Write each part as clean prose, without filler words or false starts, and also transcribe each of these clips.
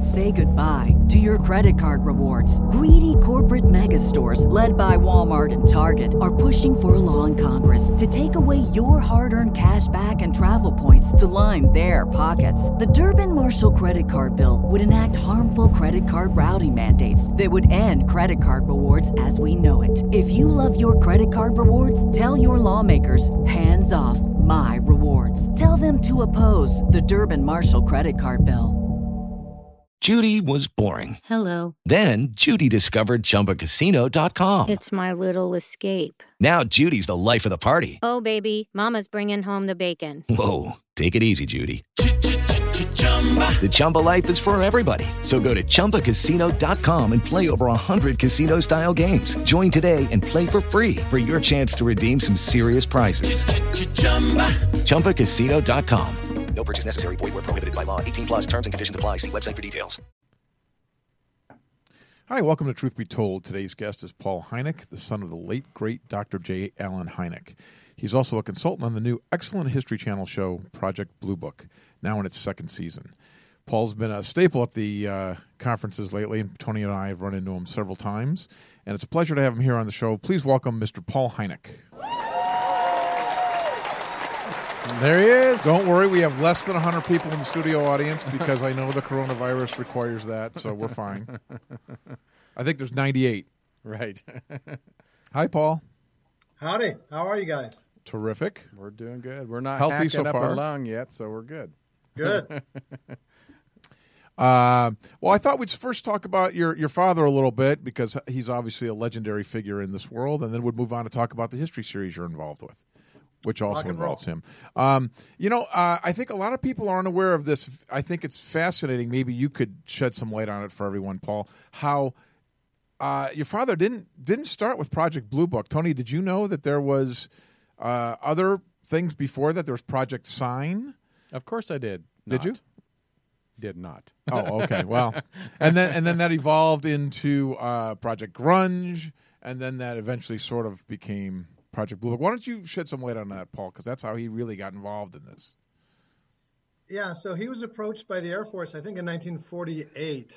Say goodbye to your credit card rewards. Greedy corporate mega stores, led by Walmart and Target, are pushing for a law in Congress to take away your hard-earned cash back and travel points to line their pockets. The Durbin-Marshall credit card bill would enact harmful credit card routing mandates that would end credit card rewards as we know it. If you love your credit card rewards, tell your lawmakers, hands off my rewards. Tell them to oppose the Durbin-Marshall credit card bill. Judy was boring. Hello. Then Judy discovered ChumbaCasino.com. It's my little escape. Now Judy's the life of the party. Oh, baby, mama's bringing home the bacon. Whoa, take it easy, Judy. The Chumba life is for everybody. So go to ChumbaCasino.com and play over 100 casino-style games. Join today and play for free for your chance to redeem some serious prizes. ChumbaCasino.com. No purchase necessary. Void where prohibited by law. 18 plus terms and conditions apply. See website for details. Hi, welcome to Truth Be Told. Today's guest is Paul Hynek, the son of the late, great Dr. J. Allen Hynek. He's also a consultant on the new excellent History Channel show, Project Blue Book, now in its second season. Paul's been a staple at the conferences lately, and Tony and I have run into him several times, and it's a pleasure to have him here on the show. Please welcome Mr. Paul Hynek. There he is. Don't worry, we have less than 100 people in the studio audience because I know the coronavirus requires that, so we're fine. I think there's 98. Right. Hi, Paul. Howdy. How are you guys? Terrific. We're doing good. We're not healthy so up far. a lung yet, so we're good. Good. Well, I thought we'd first talk about your father a little bit because he's obviously a legendary figure in this world, and then we'd move on to talk about the history series you're involved with, which also involves him. I think a lot of people aren't aware of this. I think it's fascinating. Maybe you could shed some light on it for everyone, Paul, how your father didn't start with Project Blue Book. Tony, did you know that there was other things before that? There was Project Sign? Of course I did. Did you? Did not. Oh, okay. Well, and then that evolved into Project Grunge, and then that eventually sort of became Project Blue Book. Why don't you shed some light on that, Paul, because that's how he really got involved in this. Yeah, so he was approached by the Air Force, I think in 1948.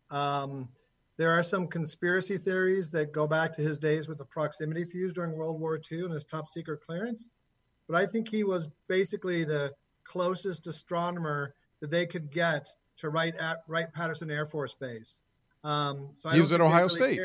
There are some conspiracy theories that go back to his days with the proximity fuse during World War II and his top secret clearance. But I think he was basically the closest astronomer that they could get to Wright-Patterson Air Force Base. He was at Ohio State.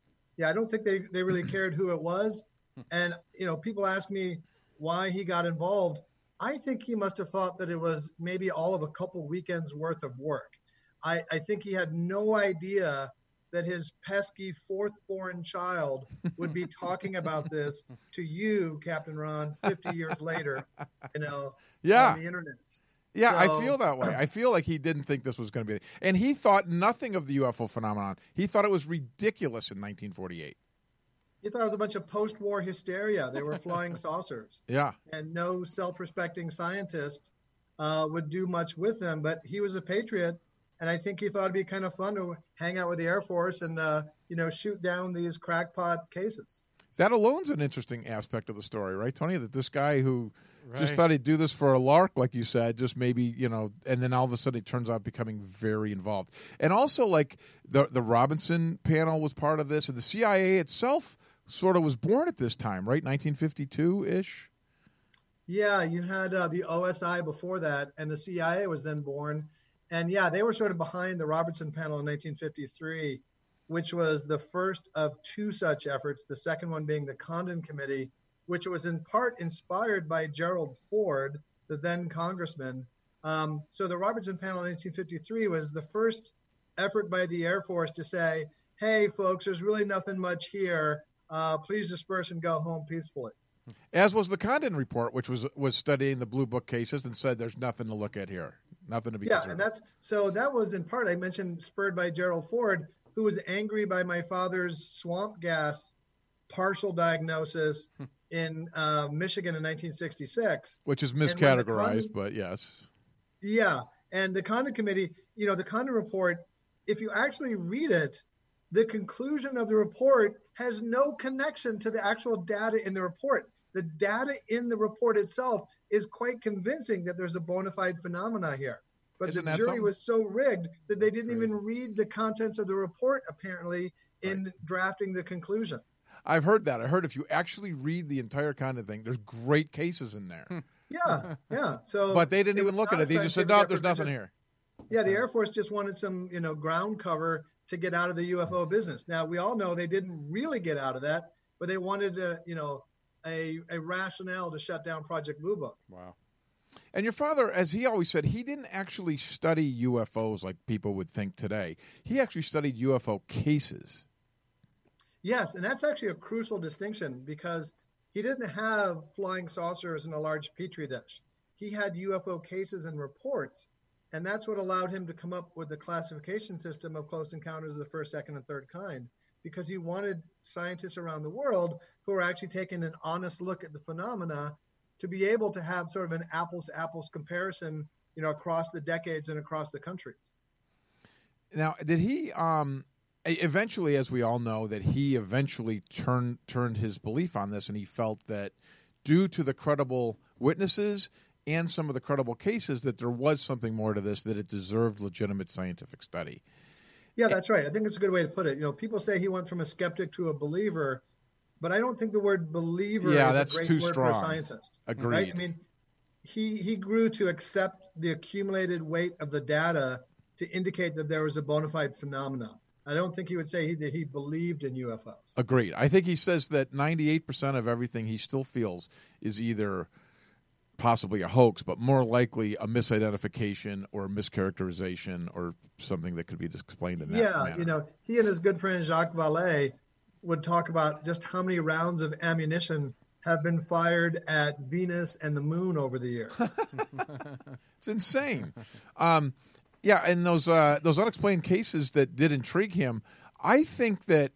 I don't think they really cared who it was. And, people ask me why he got involved. I think he must have thought that it was maybe all of a couple weekends worth of work. I think he had no idea that his pesky fourth-born child would be talking about this to you, Captain Ron, 50 years later, on the internet. Yeah, So, I feel that way. I feel like he didn't think this was going to be. And he thought nothing of the UFO phenomenon. He thought it was ridiculous in 1948. He thought it was a bunch of post-war hysteria. They were flying saucers. Yeah. And no self-respecting scientist would do much with them. But he was a patriot, and I think he thought it'd be kind of fun to hang out with the Air Force and, shoot down these crackpot cases. That alone's an interesting aspect of the story, right, Tony? That this guy who just thought he'd do this for a lark, like you said, just maybe, and then all of a sudden it turns out becoming very involved. And also, like, the Robinson panel was part of this, and the CIA itself sort of was born at this time, right? 1952-ish? Yeah, you had the OSI before that, and the CIA was then born. And, yeah, they were sort of behind the Robertson panel in 1953, which was the first of two such efforts, the second one being the Condon Committee, which was in part inspired by Gerald Ford, the then congressman. So the Robertson panel in 1953 was the first effort by the Air Force to say, hey, folks, there's really nothing much here. Please disperse and go home peacefully. As was the Condon report, which was studying the Blue Book cases and said there's nothing to look at here, nothing to be concerned. Yeah, and that was in part, I mentioned, spurred by Gerald Ford, who was angry by my father's swamp gas partial diagnosis in Michigan in 1966. Which is miscategorized, but yes. Yeah, and the Condon Committee, the Condon report, if you actually read it, the conclusion of the report has no connection to the actual data in the report. The data in the report itself is quite convincing that there's a bona fide phenomena here. But Isn't the that jury something? was so rigged that they didn't even read the contents of the report, apparently, in drafting the conclusion. I've heard that. I heard if you actually read the entire kind of thing, there's great cases in there. Yeah. So, But they didn't even was look at not it. They just said, scientific no, effort. there's They nothing just- here. Yeah, the Air Force just wanted some, ground cover to get out of the UFO business. Now, we all know they didn't really get out of that, but they wanted a rationale to shut down Project Blue Book. Wow. And your father, as he always said, he didn't actually study UFOs like people would think today. He actually studied UFO cases. Yes, and that's actually a crucial distinction because he didn't have flying saucers in a large petri dish. He had UFO cases and reports, and that's what allowed him to come up with the classification system of close encounters of the first, second, and third kind, because he wanted scientists around the world who are actually taking an honest look at the phenomena to be able to have sort of an apples-to-apples comparison, across the decades and across the countries. Now, did he eventually, as we all know, that he eventually turned his belief on this, and he felt that due to the credible witnesses and some of the credible cases that there was something more to this, that it deserved legitimate scientific study. Yeah, that's right. I think it's a good way to put it. People say he went from a skeptic to a believer, but I don't think the word believer is that's a great too word strong. for a scientist. Agreed. Right? I mean, he grew to accept the accumulated weight of the data to indicate that there was a bona fide phenomenon. I don't think he would say that he believed in UFOs. Agreed. I think he says that 98% of everything he still feels is either possibly a hoax, but more likely a misidentification or a mischaracterization or something that could be explained in that manner. He and his good friend Jacques Vallée would talk about just how many rounds of ammunition have been fired at Venus and the moon over the years. It's insane. And those unexplained cases that did intrigue him, I think that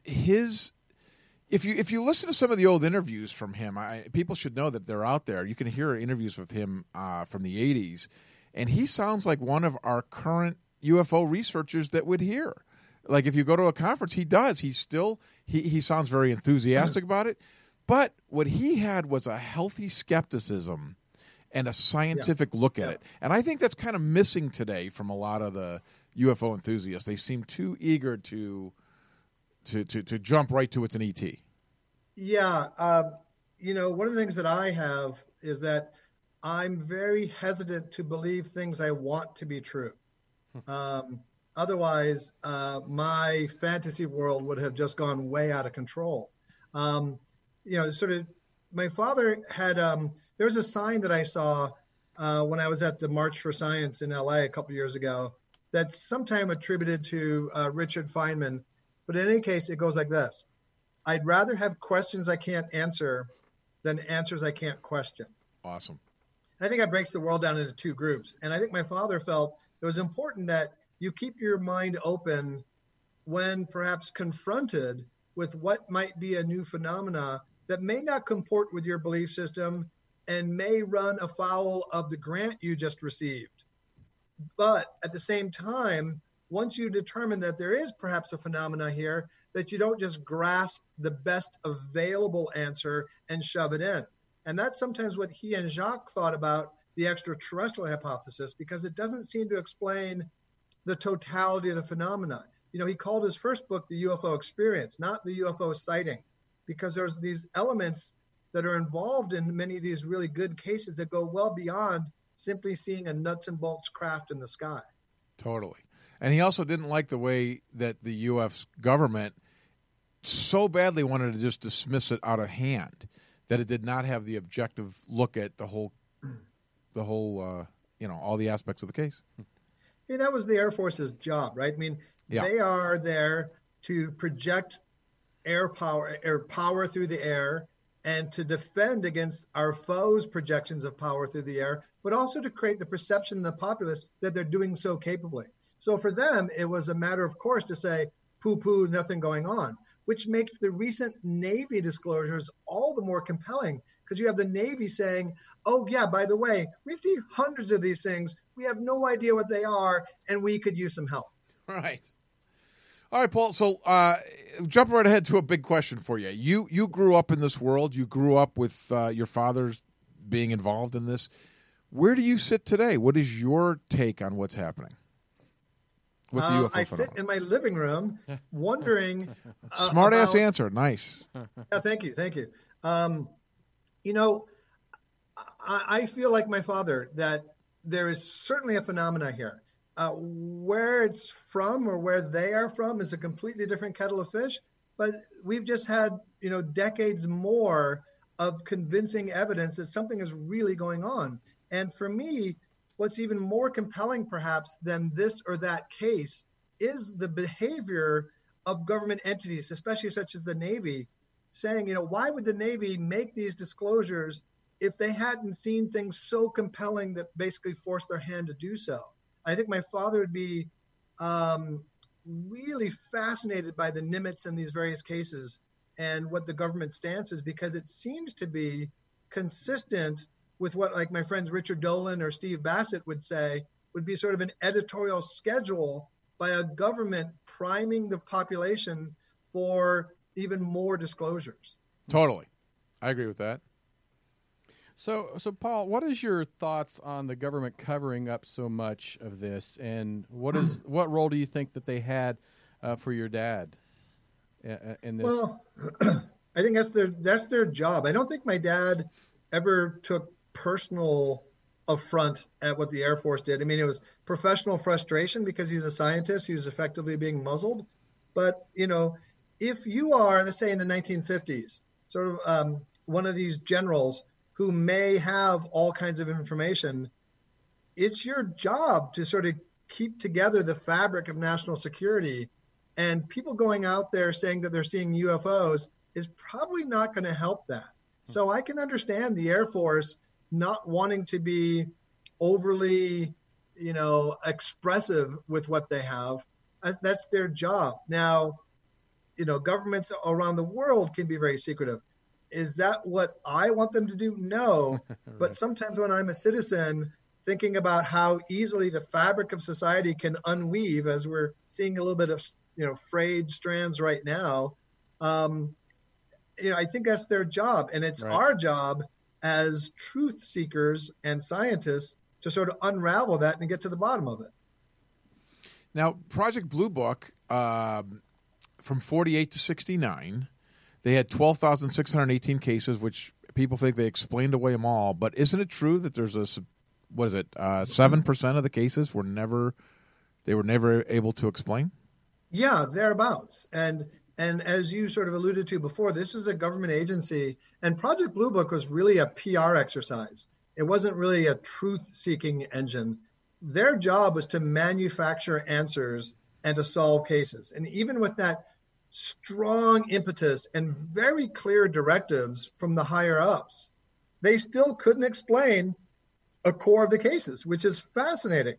if you listen to some of the old interviews from him, people should know that they're out there. You can hear interviews with him from the 80s, and he sounds like one of our current UFO researchers that would hear. Like if you go to a conference, he does. He sounds very enthusiastic about it. But what he had was a healthy skepticism and a scientific look at it. And I think that's kind of missing today from a lot of the UFO enthusiasts. They seem too eager to jump right to it's an ET. Yeah. One of the things that I have is that I'm very hesitant to believe things I want to be true. Otherwise, my fantasy world would have just gone way out of control. My father had, there's a sign that I saw when I was at the March for Science in LA a couple years ago that's sometime attributed to Richard Feynman. But in any case, it goes like this. I'd rather have questions I can't answer than answers I can't question. Awesome. And I think that breaks the world down into two groups. And I think my father felt it was important that you keep your mind open when perhaps confronted with what might be a new phenomena that may not comport with your belief system and may run afoul of the grant you just received. But at the same time, once you determine that there is perhaps a phenomena here, that you don't just grasp the best available answer and shove it in. And that's sometimes what he and Jacques thought about the extraterrestrial hypothesis, because it doesn't seem to explain the totality of the phenomena. He called his first book The UFO Experience, not the UFO sighting, because there's these elements that are involved in many of these really good cases that go well beyond simply seeing a nuts and bolts craft in the sky. Totally. And he also didn't like the way that the U.S. government so badly wanted to just dismiss it out of hand that it did not have the objective look at the whole, all the aspects of the case. Yeah, that was the Air Force's job, right? I mean, They are there to project air power through the air and to defend against our foes' projections of power through the air, but also to create the perception in the populace that they're doing so capably. So for them, it was a matter of course to say, poo-poo, nothing going on, which makes the recent Navy disclosures all the more compelling, because you have the Navy saying, oh, yeah, by the way, we see hundreds of these things. We have no idea what they are, and we could use some help. Right. All right, Paul. So jump right ahead to a big question for you. You grew up in this world. You grew up with your father being involved in this. Where do you sit today? What is your take on what's happening with the UFO I phenomenon? sit in my living room wondering. Smart-ass answer. Nice. Yeah, thank you. I feel like my father that there is certainly a phenomena here. Where it's from or where they are from is a completely different kettle of fish. But we've just had, decades more of convincing evidence that something is really going on. And for me, what's even more compelling, perhaps, than this or that case is the behavior of government entities, especially such as the Navy, saying, why would the Navy make these disclosures if they hadn't seen things so compelling that basically forced their hand to do so? I think my father would be really fascinated by the Nimitz in these various cases and what the government stance is, because it seems to be consistent with what, like, my friends Richard Dolan or Steve Bassett would say would be sort of an editorial schedule by a government priming the population for even more disclosures. Totally. I agree with that. So Paul, what is your thoughts on the government covering up so much of this, and what role do you think that they had for your dad in this? Well, I think that's their job. I don't think my dad ever took personal affront at what the Air Force did. I mean, it was professional frustration because he's a scientist. He was effectively being muzzled. But, if you are, let's say in the 1950s, sort of one of these generals who may have all kinds of information, it's your job to sort of keep together the fabric of national security. And people going out there saying that they're seeing UFOs is probably not going to help that. So I can understand the Air Force not wanting to be overly, expressive with what they have. That's their job. Now, governments around the world can be very secretive. Is that what I want them to do? No. Right. But sometimes when I'm a citizen thinking about how easily the fabric of society can unweave, as we're seeing a little bit of, frayed strands right now, I think that's their job. And it's our job as truth seekers and scientists to sort of unravel that and get to the bottom of it. Now, Project Blue Book, from 48 to 69, they had 12,618 cases, which people think they explained away them all. But isn't it true that there's 7% of the cases were never able to explain? Yeah, thereabouts. And as you sort of alluded to before, this is a government agency, and Project Blue Book was really a PR exercise. It wasn't really a truth-seeking engine. Their job was to manufacture answers and to solve cases. And even with that strong impetus and very clear directives from the higher ups, they still couldn't explain a core of the cases, which is fascinating.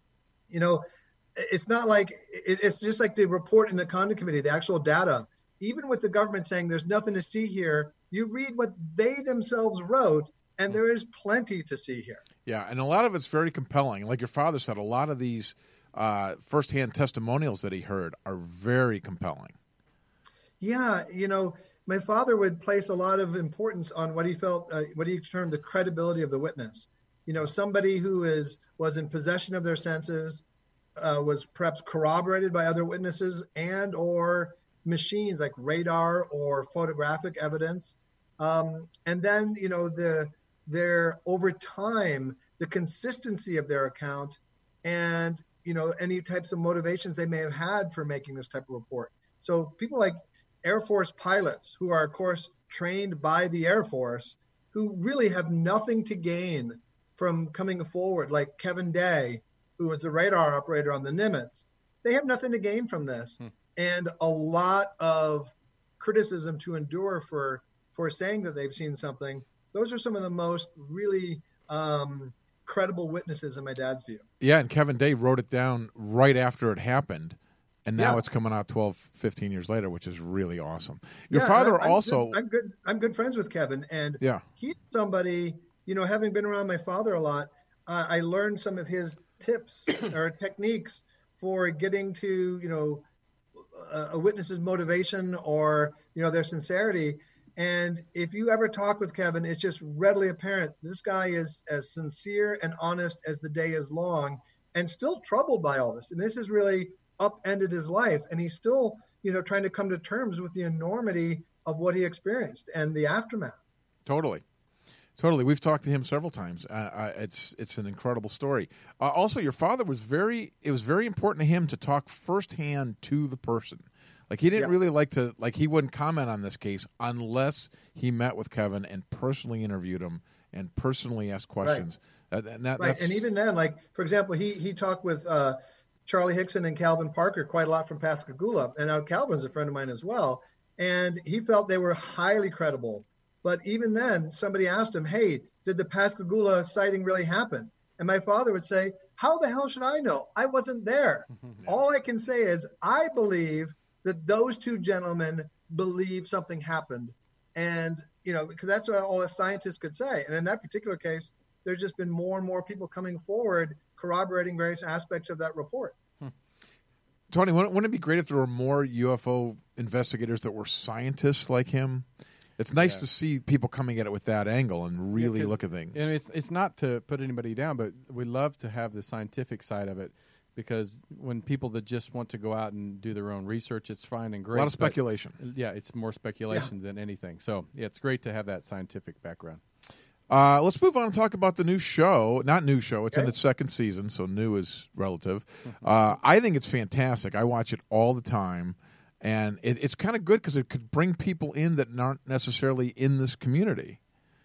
It's not like it's just like the report in the Condon Committee, the actual data. Even with the government saying there's nothing to see here, you read what they themselves wrote, and there is plenty to see here. Yeah, and a lot of it's very compelling. Like your father said, a lot of these firsthand testimonials that he heard are very compelling. Yeah, my father would place a lot of importance on what he felt, what he termed the credibility of the witness. Somebody who was in possession of their senses, was perhaps corroborated by other witnesses and or machines like radar or photographic evidence. And then, their over time, the consistency of their account and, any types of motivations they may have had for making this type of report. So people like Air Force pilots who are, of course, trained by the Air Force, who really have nothing to gain from coming forward, like Kevin Day, who was the radar operator on the Nimitz. They have nothing to gain from this, and a lot of criticism to endure for saying that they've seen something. Those are some of the most really credible witnesses in my dad's view. Yeah, and Kevin Day wrote it down right after it happened, and now it's coming out 12, 15 years later, which is really awesome. Your father also... I'm good friends with Kevin, and he's somebody, having been around my father a lot, I learned some of his tips or techniques for getting to, a witness's motivation or, their sincerity. And if you ever talk with Kevin, it's just readily apparent this guy is as sincere and honest as the day is long, and still troubled by all this. And this has really upended his life, and he's still, trying to come to terms with the enormity of what he experienced and the aftermath. Totally. We've talked to him several times. It's an incredible story. Also, your father it was very important to him to talk firsthand to the person. Like, he didn't really he wouldn't comment on this case unless he met with Kevin and personally interviewed him and personally asked questions. Right. And even then, for example, he talked with Charlie Hickson and Calvin Parker quite a lot from Pascagoula. And now Calvin's a friend of mine as well. And he felt they were highly credible. But even then, somebody asked him, hey, did the Pascagoula sighting really happen? And my father would say, how the hell should I know? I wasn't there. All I can say is I believe that those two gentlemen believe something happened. And, because that's what all a scientist could say. And in that particular case, there's just been more and more people coming forward corroborating various aspects of that report. Tony, wouldn't it be great if there were more UFO investigators that were scientists like him? It's nice to see people coming at it with that angle and really look at things. And it's not to put anybody down, but we love to have the scientific side of it, because when people that just want to go out and do their own research, it's fine and great. A lot of speculation. It's more speculation than anything. So it's great to have that scientific background. Let's move on and talk about the new show. Not new show. It's in its second season, so new is relative. I think it's fantastic. I watch it all the time. And it's kind of good because it could bring people in that aren't necessarily in this community.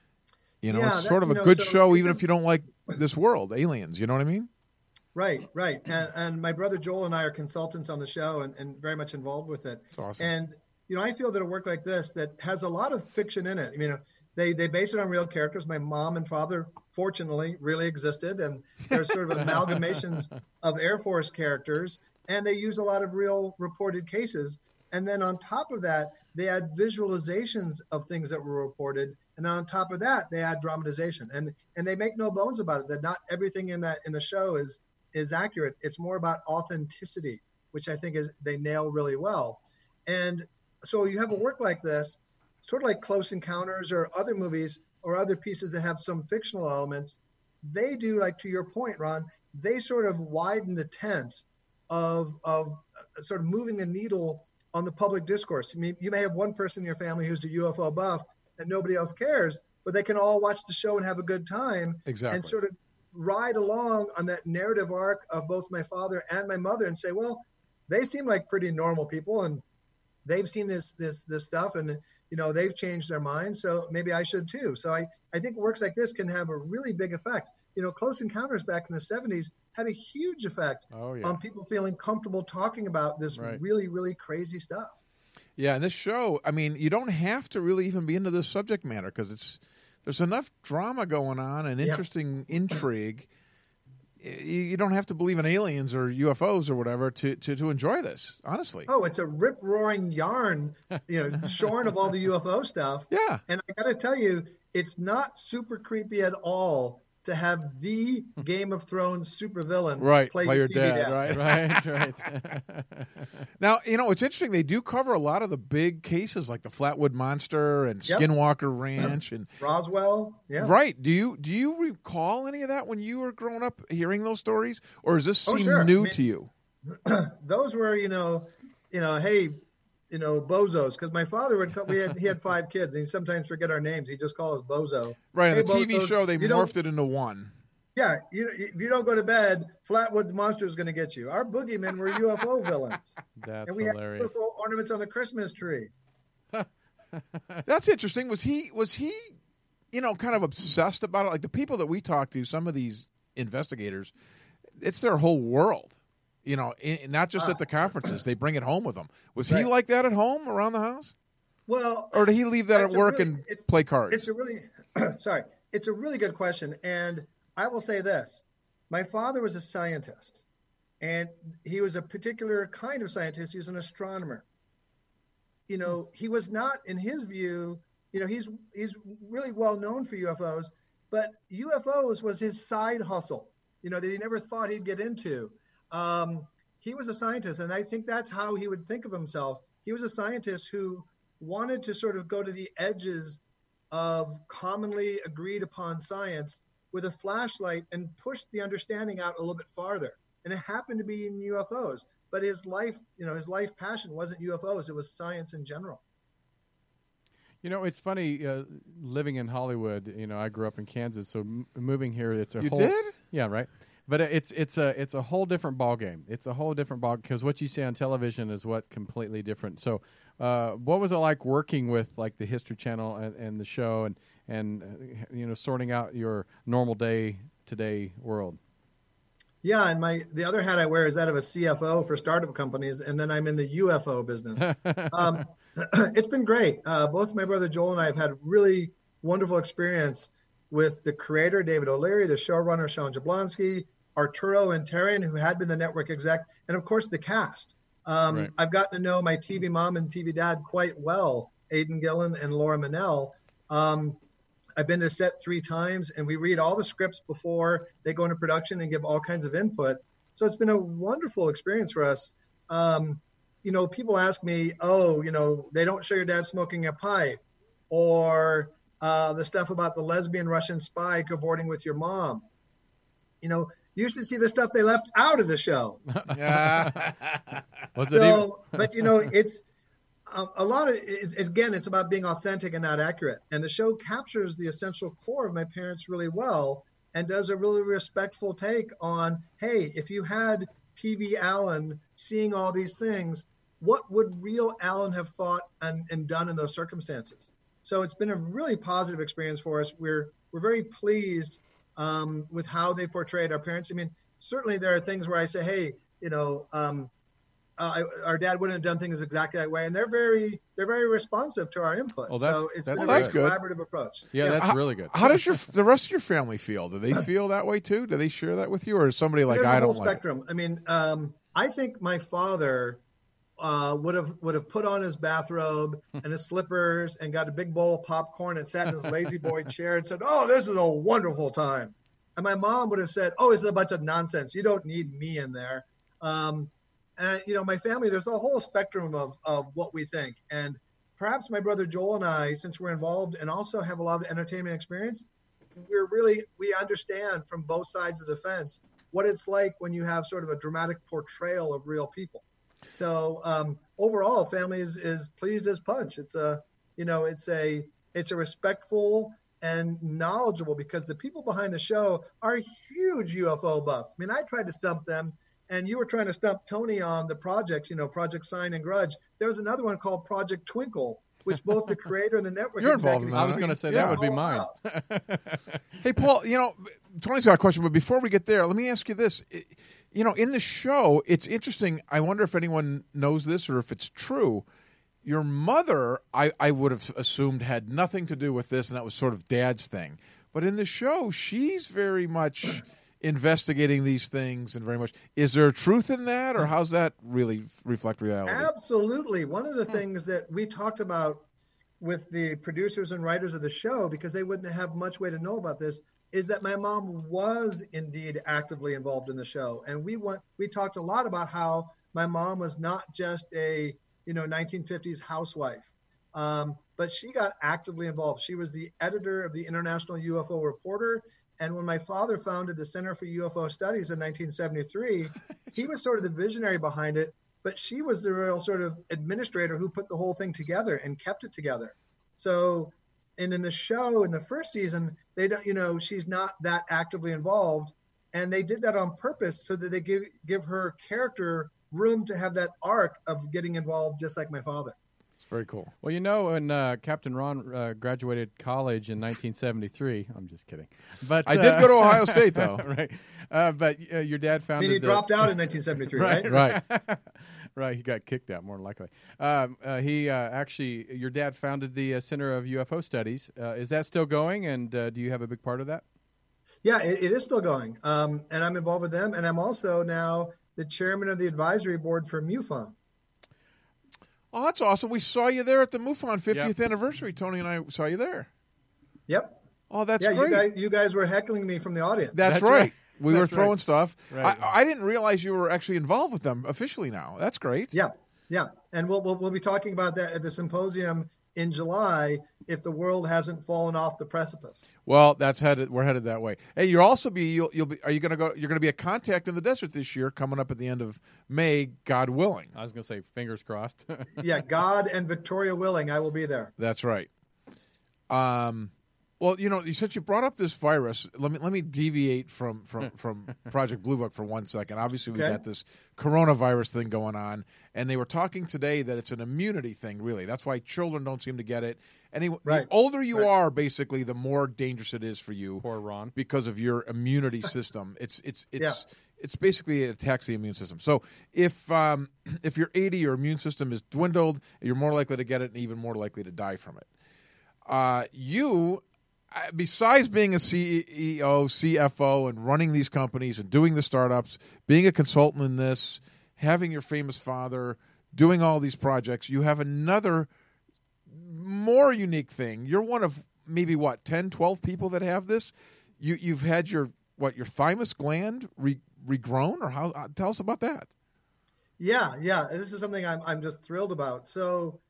It's sort of a good show, even if you don't like this world, aliens. You know what I mean? Right. And my brother Joel and I are consultants on the show and very much involved with it. That's awesome. And, I feel that a work like this that has a lot of fiction in it. They base it on real characters. My mom and father, fortunately, really existed. And they're sort of amalgamations of Air Force characters. And they use a lot of real reported cases. And then on top of that, they add visualizations of things that were reported. And then on top of that, they add dramatization. And they make no bones about it, that not everything in the show is accurate. It's more about authenticity, which I think they nail really well. And so you have a work like this, sort of like Close Encounters or other movies or other pieces that have some fictional elements. They do, like to your point, Ron, they sort of widen the tent of sort of moving the needle on the public discourse. You may have one person in your family who's a UFO buff and nobody else cares, but they can all watch the show and have a good time. Exactly. And sort of ride along on that narrative arc of both my father and my mother and say, well, they seem like pretty normal people and they've seen this stuff and, they've changed their minds. So maybe I should too. So I think works like this can have a really big effect. Close Encounters back in the 70s had a huge effect on people feeling comfortable talking about this really, really crazy stuff. Yeah, and this show, you don't have to really even be into this subject matter because there's enough drama going on and interesting intrigue. You don't have to believe in aliens or UFOs or whatever to enjoy this, honestly. Oh, it's a rip-roaring yarn, shorn of all the UFO stuff. Yeah. And I got to tell you, it's not super creepy at all to have the Game of Thrones supervillain play your TV dad. Right. Now, it's interesting. They do cover a lot of the big cases like the Flatwood Monster and Skinwalker Ranch and Roswell. Yeah. Right. Do you recall any of that when you were growing up, hearing those stories, or does this seem new to you? Those were, hey, bozos, because my father he had 5 kids, and he sometimes forget our names. He just call us bozo. Right, hey, the TV show, they morphed it into one. Yeah, if you don't go to bed, Flatwood Monster is going to get you. Our boogeymen were UFO villains. That's and we hilarious. had UFO ornaments on the Christmas tree. That's interesting. Was he, kind of obsessed about it? Like the people that we talk to, some of these investigators, it's their whole world. Not just at the conferences. They bring it home with them. Was he like that at home, around the house? Well, or did he leave that at work and play cards? It's a really, it's a really good question. And I will say this. My father was a scientist, and he was a particular kind of scientist. He was an astronomer. He was not, in his view, he's really well known for UFOs, but UFOs was his side hustle, that he never thought he'd get into. He was a scientist, and I think that's how he would think of himself. He was a scientist who wanted to sort of go to the edges of commonly agreed upon science with a flashlight and push the understanding out a little bit farther. And it happened to be in UFOs, but his life passion wasn't UFOs. It was science in general. It's funny living in Hollywood. I grew up in Kansas, so moving here, it's a You whole. did? Yeah, right. But it's a whole different ball game. It's a whole different ball because what you see on television is what completely different. So, what was it like working with like the History Channel and the show and sorting out your normal day-to-day world? Yeah, and the other hat I wear is that of a CFO for startup companies, and then I'm in the UFO business. It's been great. Both my brother Joel and I have had really wonderful experience with the creator, David O'Leary, the showrunner, Sean Jablonski, Arturo and Taryn, who had been the network exec, and of course the cast. Right. I've gotten to know my TV mom and TV dad quite well, Aidan Gillen and Laura Manel. I've been to set 3 times, and we read all the scripts before they go into production and give all kinds of input. So it's been a wonderful experience for us. People ask me, they don't show your dad smoking a pipe, or the stuff about the lesbian Russian spy cavorting with your mom. You should see the stuff they left out of the show. But it's a lot of it, again, it's about being authentic and not accurate. And the show captures the essential core of my parents really well and does a really respectful take on, hey, if you had TV Alan seeing all these things, what would real Alan have thought and done in those circumstances? So it's been a really positive experience for us. We're very pleased with how they portrayed our parents. I mean, certainly there are things where I say, hey, our dad wouldn't have done things exactly that way, and they're very responsive to our input. Well, so it's been a that's very good. collaborative approach. Yeah, that's really good. How does the rest of your family feel? Do they feel that way too? Do they share that with you, or is somebody like, There's I a whole don't like it? spectrum. I mean, I think my father would have put on his bathrobe and his slippers and got a big bowl of popcorn and sat in his lazy boy chair and said, "Oh, this is a wonderful time." And my mom would have said, "Oh, this is a bunch of nonsense. You don't need me in there." And my family, there's a whole spectrum of what we think. And perhaps my brother Joel and I, since we're involved and also have a lot of entertainment experience, we understand from both sides of the fence what it's like when you have sort of a dramatic portrayal of real people. So overall, family is pleased as punch. It's a respectful and knowledgeable, because the people behind the show are huge UFO buffs. I mean, I tried to stump them, and you were trying to stump Tony on the projects, Project Sign and Grudge. There was another one called Project Twinkle, which both the creator and the network You're involved in that. I was going to say that would be mine. Hey, Paul, Tony's got a question, but before we get there, let me ask you this. In the show, it's interesting. I wonder if anyone knows this or if it's true. Your mother, I would have assumed, had nothing to do with this, and that was sort of Dad's thing. But in the show, she's very much investigating these things, and very much. Is there truth in that, or how's that really reflect reality? Absolutely. One of the things that we talked about with the producers and writers of the show, because they wouldn't have much way to know about this, is that my mom was indeed actively involved in the show. And we talked a lot about how my mom was not just a 1950s housewife, but she got actively involved. She was the editor of the International UFO Reporter. And when my father founded the Center for UFO Studies in 1973, he was sort of the visionary behind it, but she was the real sort of administrator who put the whole thing together and kept it together. So, and in the show, in the first season, they don't, she's not that actively involved. And they did that on purpose so that they give her character room to have that arc of getting involved, just like my father. It's very cool. Well, when Captain Ron graduated college in 1973, I'm just kidding. But I did go to Ohio State, though. Right. But your dad founded. I mean, he dropped out in 1973, right? Right. Right. He got kicked out, more than likely. He actually, your dad founded the Center of UFO Studies. Is that still going? And do you have a big part of that? Yeah, it is still going. And I'm involved with them. And I'm also now the chairman of the advisory board for MUFON. Oh, that's awesome. We saw you there at the MUFON 50th anniversary. Tony and I saw you there. Yep. Oh, that's great. You guys were heckling me from the audience. That's right. We were throwing stuff. Right. I didn't realize you were actually involved with them officially now. That's great. Yeah. Yeah, and we'll be talking about that at the symposium in July if the world hasn't fallen off the precipice. Well, we're headed that way. Hey, you'll be are you going to go? You're going to be a contact in the desert this year, coming up at the end of May, God willing. I was going to say fingers crossed. Yeah, God and Victoria willing, I will be there. That's right. Well, since you brought up this virus, let me deviate from Project Blue Book for 1 second. Obviously, we've got this coronavirus thing going on, and they were talking today that it's an immunity thing, really. That's why children don't seem to get it. And the older you are, basically, the more dangerous it is for you. Poor Ron. Because of your immunity system. It's basically it attacks the immune system. So if you're 80, your immune system is dwindled, you're more likely to get it and even more likely to die from it. Besides being a CEO, CFO, and running these companies and doing the startups, being a consultant in this, having your famous father, doing all these projects, you have another more unique thing. You're one of maybe, 10, 12 people that have this? You've had your thymus gland regrown? Or how? Tell us about that. Yeah. This is something I'm just thrilled about. So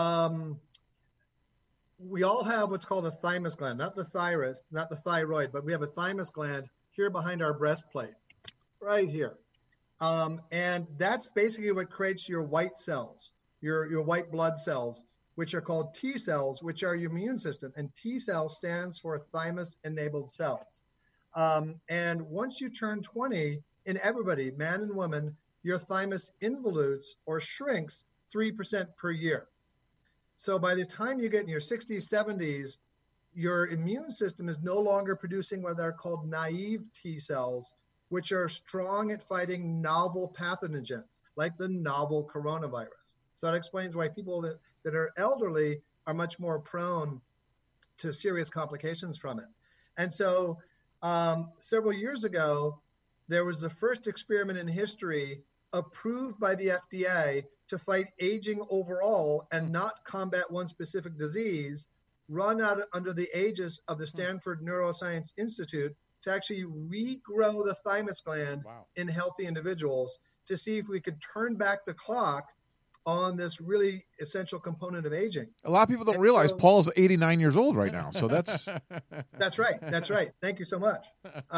we all have what's called a thymus gland, not the thyroid, but we have a thymus gland here behind our breastplate, right here. And that's basically what creates your white cells, your white blood cells, which are called T cells, which are your immune system. And T cell stands for thymus-enabled cells. And once you turn 20, in everybody, man and woman, your thymus involutes or shrinks 3% per year. So by the time you get in your 60s, 70s, your immune system is no longer producing what are called naive T cells, which are strong at fighting novel pathogens, like the novel coronavirus. So that explains why people that are elderly are much more prone to serious complications from it. And so several years ago, there was the first experiment in history approved by the FDA to fight aging overall and not combat one specific disease, run out under the aegis of the Stanford Neuroscience Institute to actually regrow the thymus gland in healthy individuals to see if we could turn back the clock on this really essential component of aging. A lot of people don't realize Paul's 89 years old right now, so that's... That's right. Thank you so much.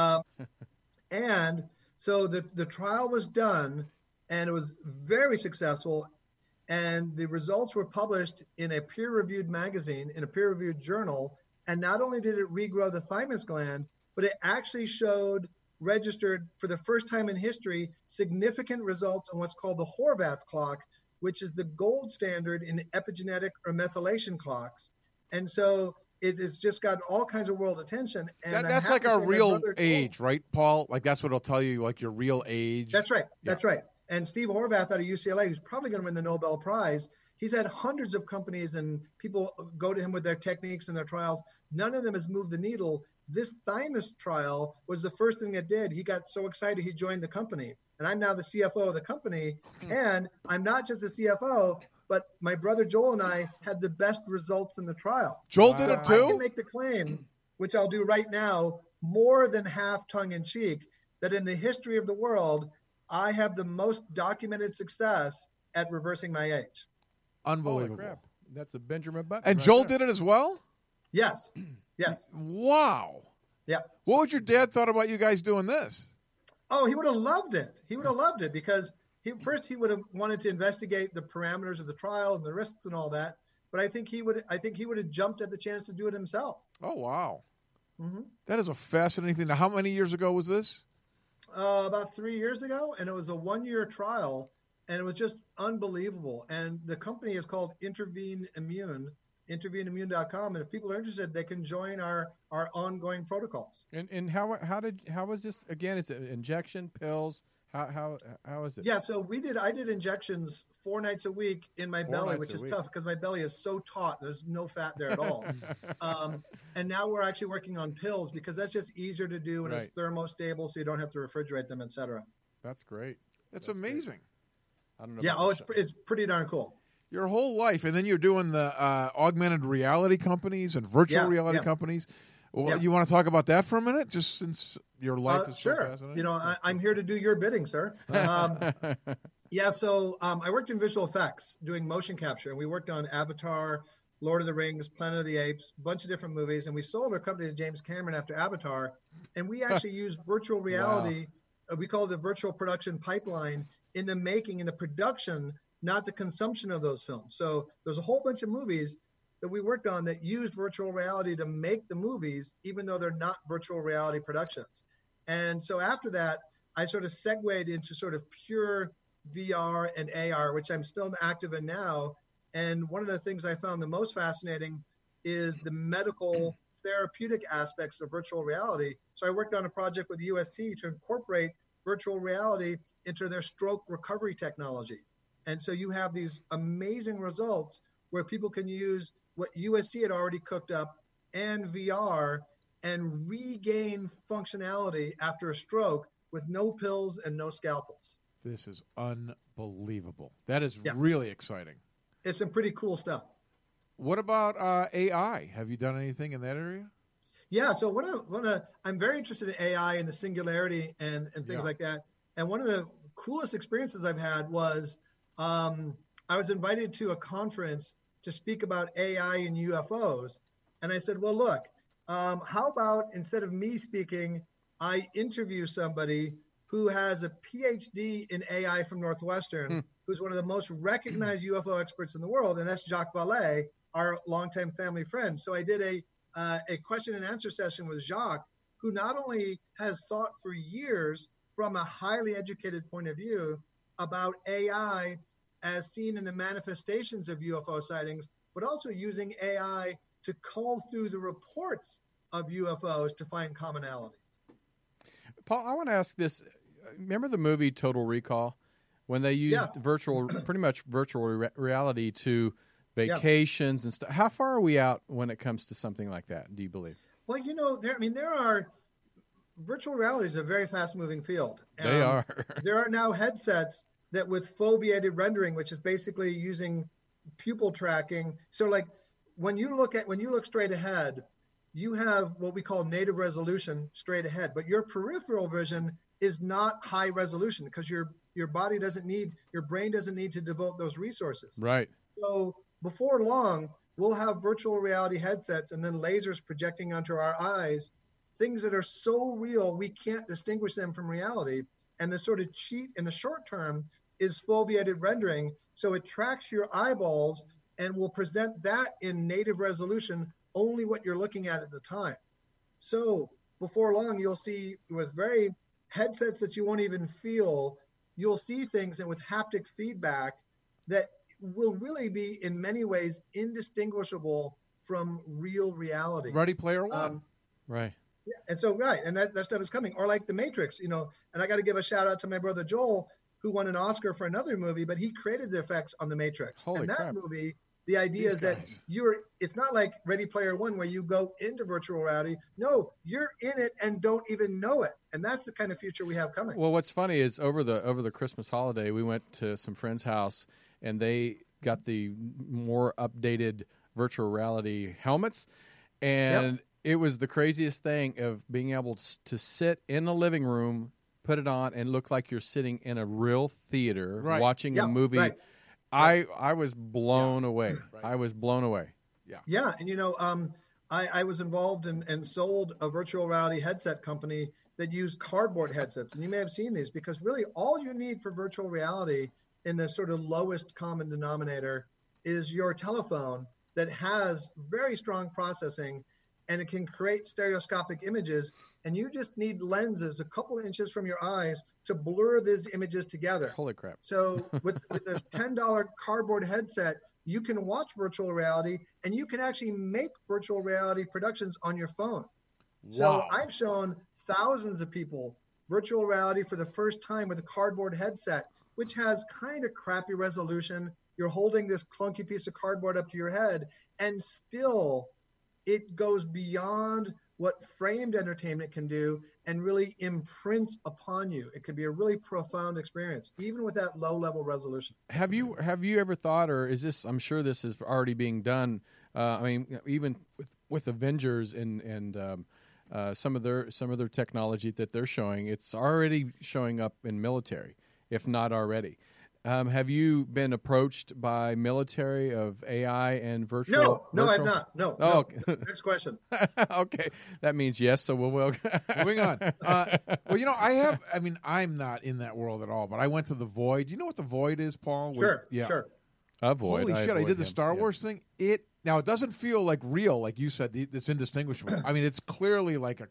And so the trial was done, and it was very successful. And the results were published in a peer-reviewed magazine, in a peer-reviewed journal. And not only did it regrow the thymus gland, but it actually registered for the first time in history, significant results on what's called the Horvath clock, which is the gold standard in epigenetic or methylation clocks. And so it's just gotten all kinds of world attention. And that's like our real age, right, Paul? Like that's what it'll tell you, like your real age. That's right. That's right. And Steve Horvath out of UCLA, who's probably going to win the Nobel Prize, he's had hundreds of companies and people go to him with their techniques and their trials. None of them has moved the needle. This thymus trial was the first thing it did. He got so excited he joined the company. And I'm now the CFO of the company. And I'm not just the CFO, but my brother Joel and I had the best results in the trial. Joel did it too? I can make the claim, which I'll do right now, more than half tongue-in-cheek, that in the history of the world, I have the most documented success at reversing my age. Unbelievable. Holy crap. That's a Benjamin Button. And Joel did it as well? Yes. Wow. Yeah. What would your dad thought about you guys doing this? Oh, he would have loved it. He would have loved it because he would have wanted to investigate the parameters of the trial and the risks and all that. But I think he would have jumped at the chance to do it himself. Oh, wow. Mm-hmm. That is a fascinating thing. Now, how many years ago was this? About 3 years ago, and it was a 1-year trial, and it was just unbelievable. And the company is called Intervene Immune, interveneimmune.com. And if people are interested, they can join our ongoing protocols. And how was this again? Is it injection, pills? How is it? Yeah, so I did injections 4 nights a week in my belly, which is tough because my belly is so taut. There's no fat there at all. And now we're actually working on pills because that's just easier to do and it's thermostable, so you don't have to refrigerate them, etc. That's great. That's amazing. Great. I don't know. Yeah, it's pretty darn cool. Your whole life, and then you're doing the augmented reality companies and virtual reality companies. Well, you want to talk about that for a minute, just since your life is so fascinating? I'm here to do your bidding, sir. Yeah, so I worked in visual effects doing motion capture, and we worked on Avatar, Lord of the Rings, Planet of the Apes, a bunch of different movies, and we sold our company to James Cameron after Avatar, and we actually used virtual reality. We call it the virtual production pipeline in the making, in the production, not the consumption of those films. So there's a whole bunch of movies that we worked on that used virtual reality to make the movies, even though they're not virtual reality productions. And so after that, I sort of segued into sort of pure VR and AR, which I'm still active in now. And one of the things I found the most fascinating is the medical therapeutic aspects of virtual reality. So I worked on a project with USC to incorporate virtual reality into their stroke recovery technology. And so you have these amazing results where people can use what USC had already cooked up and VR and regain functionality after a stroke with no pills and no scalpels. This is unbelievable. That is really exciting. It's some pretty cool stuff. What about AI? Have you done anything in that area? Yeah, so I'm very interested in AI and the singularity and things like that. And one of the coolest experiences I've had was I was invited to a conference to speak about AI and UFOs. And I said, well, look, how about instead of me speaking, I interview somebody who has a PhD in AI from Northwestern, who's one of the most recognized UFO experts in the world, and that's Jacques Vallée, our longtime family friend. So I did a question and answer session with Jacques, who not only has thought for years from a highly educated point of view about AI as seen in the manifestations of UFO sightings, but also using AI to cull through the reports of UFOs to find commonality. Paul, I want to ask this. Remember the movie Total Recall? When they used pretty much virtual reality to vacations and stuff. How far are we out when it comes to something like that, do you believe? Well, virtual reality is a very fast-moving field. They are. There are now headsets that with foveated rendering, which is basically using pupil tracking. So like when you look straight ahead, you have what we call native resolution straight ahead, but your peripheral vision is not high resolution because your brain doesn't need to devote those resources. Right. So before long, we'll have virtual reality headsets and then lasers projecting onto our eyes, things that are so real we can't distinguish them from reality. And the sort of cheat in the short term is foveated rendering. So it tracks your eyeballs and will present that in native resolution, only what you're looking at the time. So before long, you'll see with very headsets that you won't even feel, you'll see things and with haptic feedback that will really be in many ways indistinguishable from real reality. Ready Player One. Right. Yeah, and so and that stuff is coming. Or like The Matrix, and I got to give a shout out to my brother Joel, who won an Oscar for another movie, but he created the effects on The Matrix. Holy and crap. That movie, the idea is that it's not like Ready Player One where you go into virtual reality. No, you're in it and don't even know it. And that's the kind of future we have coming. Well, what's funny is over the Christmas holiday, we went to some friend's house and they got the more updated virtual reality helmets. And it was the craziest thing of being able to sit in the living room, put it on, and look like you're sitting in a real theater watching a movie. Right. I was blown away. Right. I was blown away. Yeah. And, I was involved and sold a virtual reality headset company that used cardboard headsets. And you may have seen these because really all you need for virtual reality in the sort of lowest common denominator is your telephone that has very strong processing and it can create stereoscopic images. And you just need lenses a couple of inches from your eyes to blur these images together. Holy crap. So with a $10 cardboard headset, you can watch virtual reality and you can actually make virtual reality productions on your phone. Wow. So I've shown thousands of people virtual reality for the first time with a cardboard headset, which has kind of crappy resolution. You're holding this clunky piece of cardboard up to your head and still it goes beyond what framed entertainment can do and really imprints upon you. It could be a really profound experience, even with that low-level resolution. Have you ever thought, or is this? I'm sure this is already being done. Even with Avengers and some of their technology that they're showing, it's already showing up in military, if not already. Have you been approached by military of AI and virtual? No, I've not. No. Oh, no. Next question. Okay, that means yes. So we'll Moving on. Well, I'm not in that world at all, but I went to the Void. You know what the Void is, Paul? Sure. Avoid. Holy shit! I did the Star Wars thing. It doesn't feel like real, like you said. It's indistinguishable. I mean, it's clearly like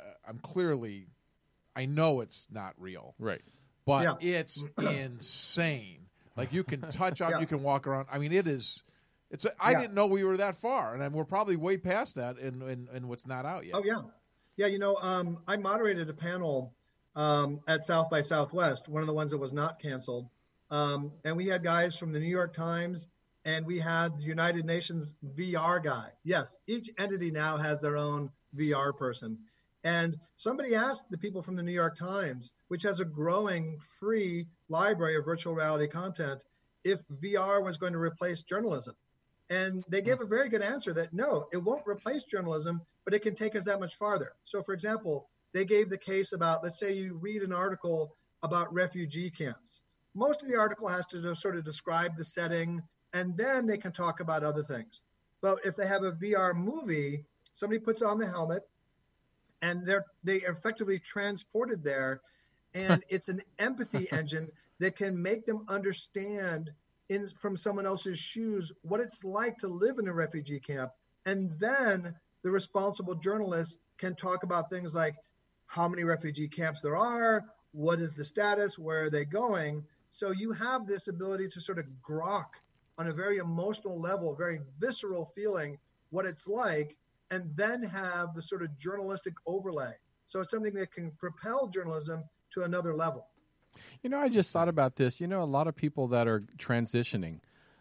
I know it's not real, right? But it's insane. Like you can touch on, you can walk around. I mean, it is. I didn't know we were that far, and we're probably way past that, and what's not out yet. Oh yeah. I moderated a panel at South by Southwest, one of the ones that was not canceled, and we had guys from the New York Times, and we had the United Nations VR guy. Yes, each entity now has their own VR person. And somebody asked the people from the New York Times, which has a growing free library of virtual reality content, if VR was going to replace journalism. And they gave a very good answer that no, it won't replace journalism, but it can take us that much farther. So, for example, they gave the case about, let's say you read an article about refugee camps. Most of the article has to sort of describe the setting, and then they can talk about other things. But if they have a VR movie, somebody puts on the helmet, and they are effectively transported there, and it's an empathy engine that can make them understand from someone else's shoes what it's like to live in a refugee camp. And then the responsible journalist can talk about things like how many refugee camps there are, what is the status, where are they going. So you have this ability to sort of grok on a very emotional level, very visceral feeling what it's like, and then have the sort of journalistic overlay. So it's something that can propel journalism to another level. I just thought about this. A lot of people that are transitioning,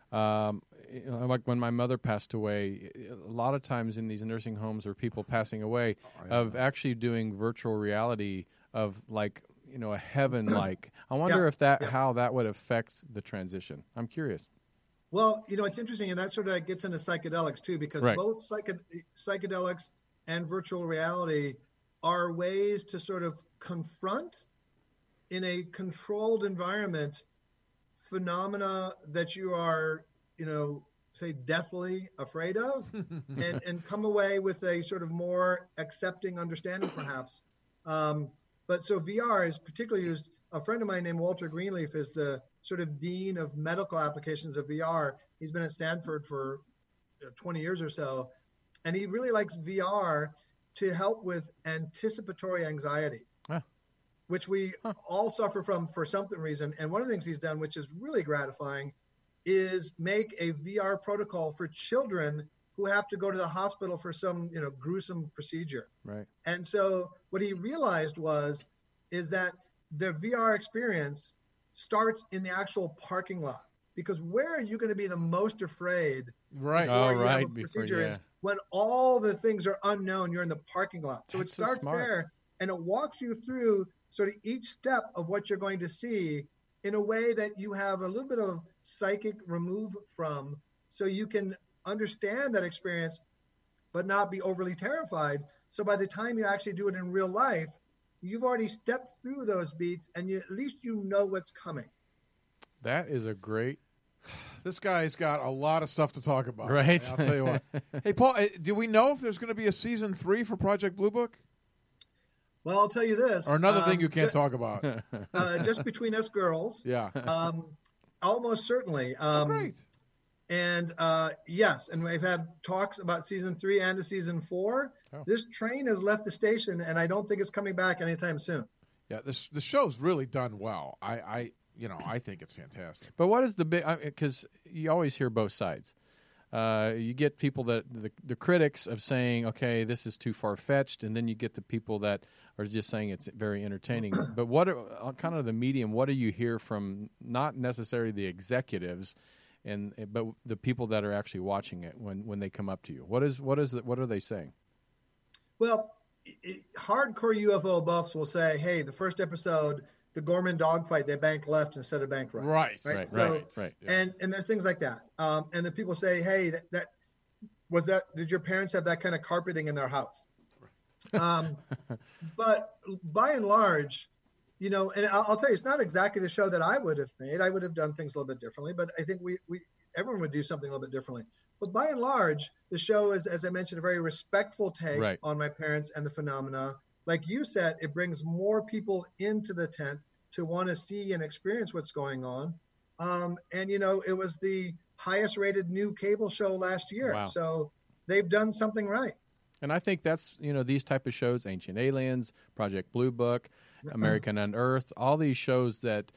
like when my mother passed away, a lot of times in these nursing homes or people passing away, of actually doing virtual reality of like, a heaven like. I wonder if how that would affect the transition. I'm curious. Well, it's interesting, and that sort of gets into psychedelics too, because both psychedelics and virtual reality are ways to sort of confront in a controlled environment phenomena that you are, say deathly afraid of, and come away with a sort of more accepting understanding perhaps. But so VR is particularly used. A friend of mine named Walter Greenleaf is the sort of dean of medical applications of VR. He's been at Stanford for 20 years or so, and he really likes VR to help with anticipatory anxiety, which we all suffer from for some reason. And one of the things he's done, which is really gratifying, is make a VR protocol for children who have to go to the hospital for some, gruesome procedure. Right. And so what he realized is that the VR experience starts in the actual parking lot, because where are you going to be the most afraid? Right. Procedure is when all the things are unknown. You're in the parking lot. So it starts there, and it walks you through sort of each step of what you're going to see in a way that you have a little bit of psychic remove from, so you can understand that experience, but not be overly terrified. So by the time you actually do it in real life, you've already stepped through those beats, and at least you know what's coming. That is a great... This guy's got a lot of stuff to talk about. Right. I'll tell you what. Hey, Paul, do we know if there's going to be a season 3 for Project Blue Book? Well, I'll tell you this. Or another thing you can't talk about. Just between us girls. Yeah. Almost certainly. Great. And yes, and we've had talks about season 3 and a season 4. Oh. This train has left the station, and I don't think it's coming back anytime soon. Yeah, the show's really done well. I think it's fantastic. But what is the big? Because you always hear both sides. You get people that the critics of saying, okay, this is too far fetched, and then you get the people that are just saying it's very entertaining. But what are kind of the medium? What do you hear from not necessarily the executives, but the people that are actually watching it when they come up to you? What are they saying? Well, hardcore UFO buffs will say, hey, the first episode, the Gorman dogfight, they banked left instead of banked right. Right. Yeah. And there's things like that. And then people say, hey, did your parents have that kind of carpeting in their house? But by and large, and I'll tell you, it's not exactly the show that I would have made. I would have done things a little bit differently, but I think everyone would do something a little bit differently. But by and large, the show is, as I mentioned, a very respectful take on my parents and the phenomena. Like you said, it brings more people into the tent to want to see and experience what's going on. And, it was the highest rated new cable show last year. Wow. So they've done something right. And I think that's, these type of shows, Ancient Aliens, Project Blue Book, American Unearthed, all these shows that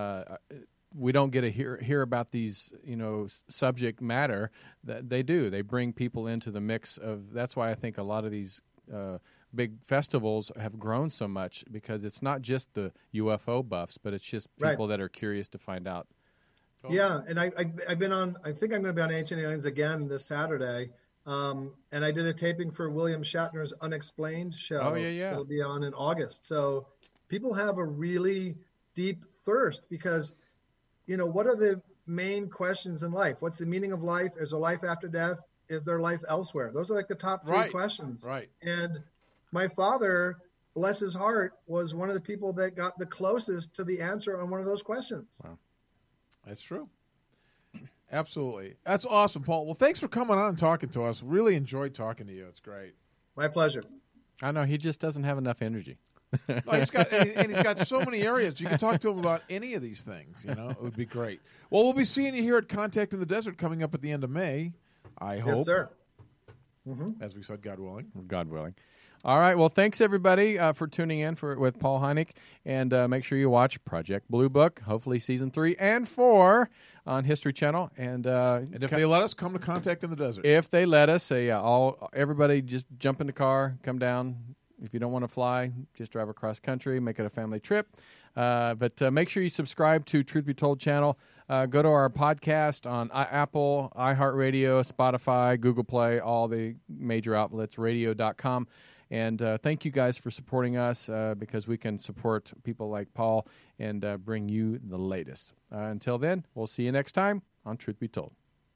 we don't get to hear about these, subject matter that they do. They bring people into the mix of. That's why I think a lot of these big festivals have grown so much, because it's not just the UFO buffs, but it's just people that are curious to find out. Yeah, and I've been on. I think I'm going to be on Ancient Aliens again this Saturday. And I did a taping for William Shatner's Unexplained show. Oh, yeah. It'll be on in August. So people have a really deep thirst because, what are the main questions in life? What's the meaning of life? Is there life after death? Is there life elsewhere? Those are like the top three questions. Right. And my father, bless his heart, was one of the people that got the closest to the answer on one of those questions. Wow. That's true. Absolutely. That's awesome, Paul. Well, thanks for coming on and talking to us. Really enjoyed talking to you. It's great. My pleasure. I know. He just doesn't have enough energy. He's got so many areas. You can talk to him about any of these things. It would be great. Well, we'll be seeing you here at Contact in the Desert coming up at the end of May, I hope. Yes, sir. As we said, God willing. God willing. All right. Well, thanks, everybody, for tuning in with Paul Hynek. And make sure you watch Project Blue Book, hopefully Season 3 and 4 on History Channel. And if they let us, come to Contact in the Desert. If they let us, everybody just jump in the car, come down. If you don't want to fly, just drive across country, make it a family trip. But make sure you subscribe to Truth Be Told channel. Go to our podcast on Apple, iHeartRadio, Spotify, Google Play, all the major outlets, radio.com. And thank you guys for supporting us because we can support people like Paul and bring you the latest. Until then, we'll see you next time on Truth Be Told.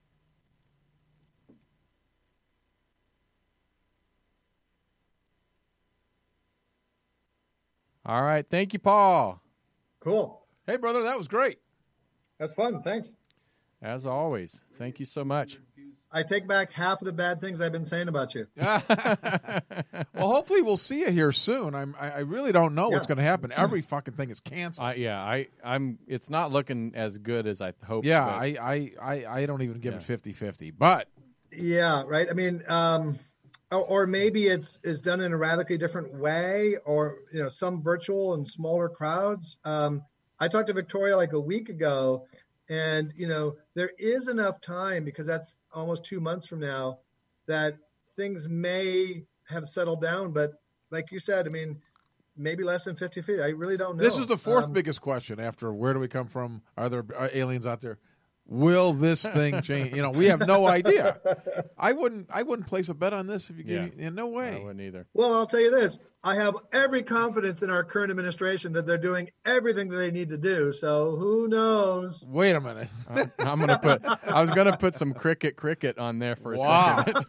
All right. Thank you, Paul. Cool. Hey, brother, that was great. That's fun. Thanks. As always. Thank you so much. I take back half of the bad things I've been saying about you. Well, hopefully we'll see you here soon. I really don't know what's going to happen. Every fucking thing is canceled. It's not looking as good as I hoped. Yeah, I don't even give it 50-50. But yeah, right. I mean, or maybe it's done in a radically different way, or some virtual and smaller crowds. I talked to Victoria like a week ago, and there is enough time, because that's almost 2 months from now, that things may have settled down. But like you said, I mean, maybe less than 50-50. I really don't know. This is the fourth biggest question after where do we come from? Are there aliens out there? Will this thing change? We have no idea. I wouldn't place a bet on this if you gave me. No way. I wouldn't either. Well, I'll tell you this. I have every confidence in our current administration that they're doing everything that they need to do. So who knows? Wait a minute. I was gonna put some cricket on there for a second.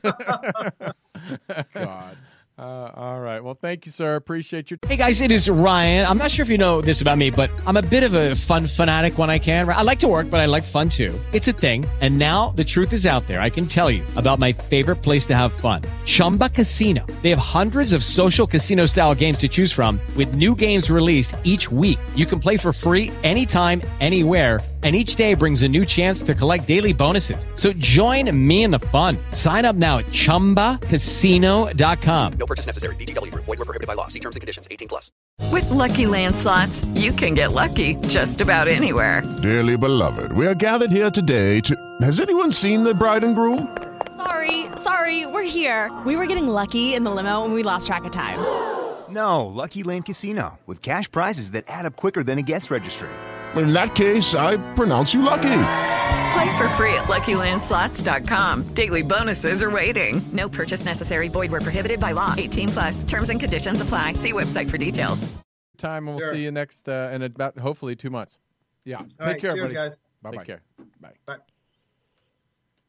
God. All right. Well, thank you, sir. Appreciate your. Hey, guys, it is Ryan. I'm not sure if you know this about me, but I'm a bit of a fun fanatic when I can. I like to work, but I like fun too. It's a thing. And now the truth is out there. I can tell you about my favorite place to have fun. Chumba Casino. They have hundreds of social casino style games to choose from, with new games released each week. You can play for free anytime, anywhere. And each day brings a new chance to collect daily bonuses. So join me in the fun. Sign up now at ChumbaCasino.com. No purchase necessary. VGW Group. Void where prohibited by law. See terms and conditions. 18+. With Lucky Land Slots, you can get lucky just about anywhere. Dearly beloved, we are gathered here today to... Has anyone seen the bride and groom? Sorry, we're here. We were getting lucky in the limo and we lost track of time. No, Lucky Land Casino. With cash prizes that add up quicker than a guest registry. In that case, I pronounce you lucky. Play for free at LuckyLandSlots.com. Daily bonuses are waiting. No purchase necessary. Void where prohibited by law. 18+. Terms and conditions apply. See website for details. Time, and we'll see you next in about hopefully 2 months. Yeah. Take care, cheers, buddy. Guys. Bye-bye. Take care. Bye. Bye.